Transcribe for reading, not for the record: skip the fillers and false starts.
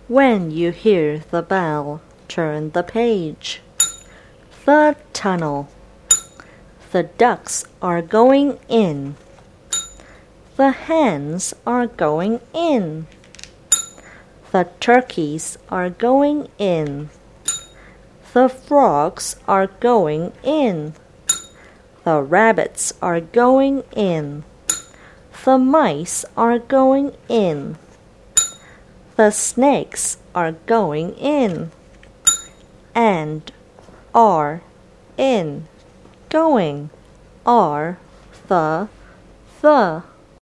When you hear the bell, turn the page. The tunnel. The ducks are going in. The hens are going in. The turkeys are going in. The frogs are going in. The rabbits are going in. The mice are going in. The snakes are going in. And are in. Going are the